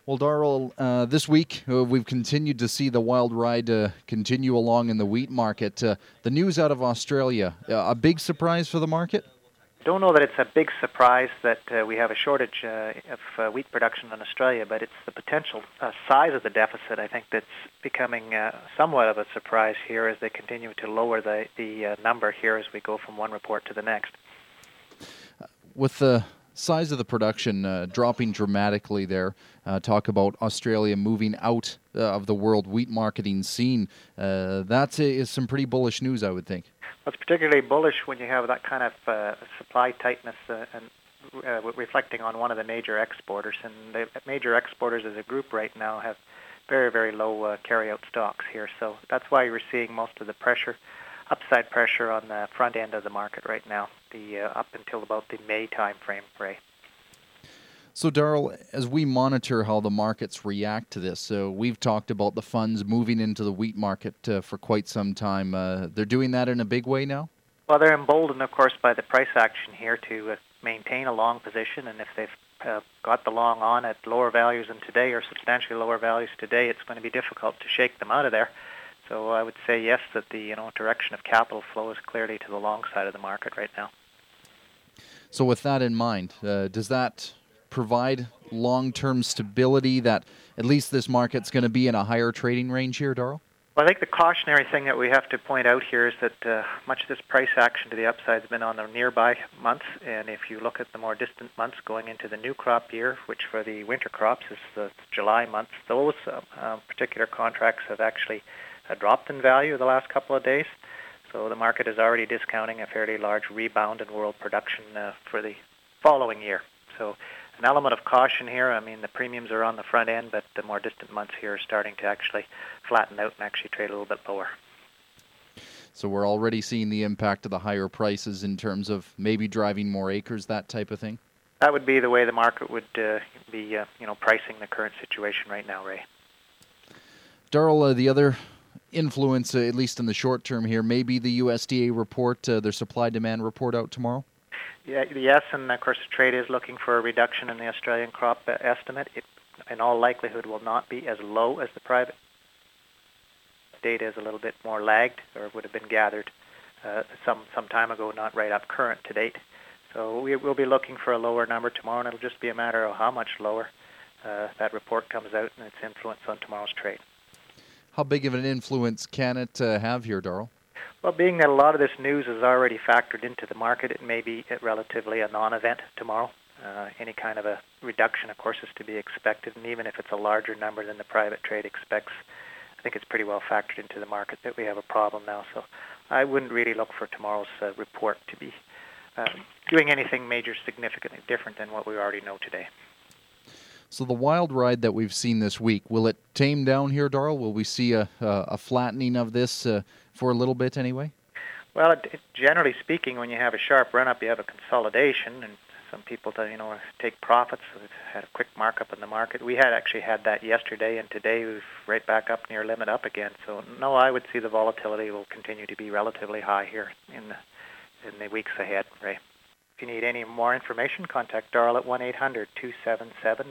Well, Darrell, this week we've continued to see the wild ride continue along in the wheat market. The news out of Australia, a big surprise for the market? I don't know that it's a big surprise that we have a shortage of wheat production in Australia, but it's the potential size of the deficit, I think, that's becoming somewhat of a surprise here as they continue to lower the number here as we go from one report to the next. With the size of the production dropping dramatically there, talk about Australia moving out of the world wheat marketing scene. That is some pretty bullish news, I would think. Well, it's particularly bullish when you have that kind of supply tightness and reflecting on one of the major exporters. And the major exporters as a group right now have very, very low carry-out stocks here. So that's why we're seeing most of the pressure, upside pressure on the front end of the market right now, up until about the May time frame, Ray. So, Darrell, as we monitor how the markets react to this, we've talked about the funds moving into the wheat market for quite some time. They're doing that in a big way now? Well, they're emboldened, of course, by the price action here to maintain a long position, and if they've got the long on at lower values than today or substantially lower values today, it's going to be difficult to shake them out of there. So I would say yes, that the direction of capital flow is clearly to the long side of the market right now. So with that in mind, does that provide long-term stability that at least this market's going to be in a higher trading range here, Darrell? Well, I think the cautionary thing that we have to point out here is that much of this price action to the upside has been on the nearby months, and if you look at the more distant months going into the new crop year, which for the winter crops is the July month, those particular contracts have actually dropped in value the last couple of days. So the market is already discounting a fairly large rebound in world production for the following year. So an element of caution here. I mean, the premiums are on the front end, but the more distant months here are starting to actually flatten out and actually trade a little bit lower. So we're already seeing the impact of the higher prices in terms of maybe driving more acres, that type of thing? That would be the way the market would be pricing the current situation right now, Ray. Darrell, the other influence, at least in the short term here, maybe the USDA report, their supply-demand report out tomorrow? Yeah, yes, and of course the trade is looking for a reduction in the Australian crop estimate. It, in all likelihood, will not be as low as the private. Data is a little bit more lagged, or would have been gathered some time ago, not right up current to date. So we will be looking for a lower number tomorrow, and it'll just be a matter of how much lower that report comes out and its influence on tomorrow's trade. How big of an influence can it have here, Darrell? Well, being that a lot of this news is already factored into the market, it may be relatively a non-event tomorrow. Any kind of a reduction, of course, is to be expected, and even if it's a larger number than the private trade expects, I think it's pretty well factored into the market that we have a problem now. So I wouldn't really look for tomorrow's report to be doing anything major significantly different than what we already know today. So the wild ride that we've seen this week, will it tame down here, Darrell? Will we see a flattening of this for a little bit anyway? Well, generally speaking, when you have a sharp run-up, you have a consolidation, and some people take profits. So we've had a quick markup in the market. We had actually had that yesterday, and today we've right back up near limit up again. So no, I would see the volatility will continue to be relatively high here in the weeks ahead, Ray. If you need any more information, contact Darrell at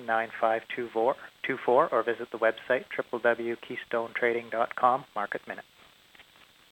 1-800-277-9524 or visit the website www.keystonetrading.com, Market Minute.